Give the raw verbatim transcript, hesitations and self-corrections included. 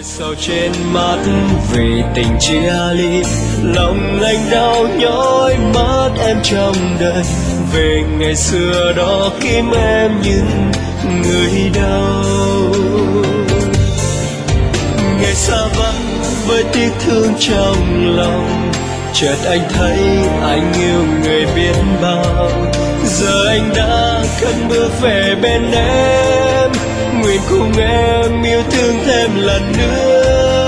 sầu trên mắt vì tình chia ly, lòng anh đau nhói mất em trong đời. Về ngày xưa đó kiếm em những người đau, ngày xa vắng với tiếc thương trong lòng. Chợt anh thấy anh yêu người biết bao, giờ anh đã cất bước về bên em, nguyện cùng em yêu thương thêm lần nữa.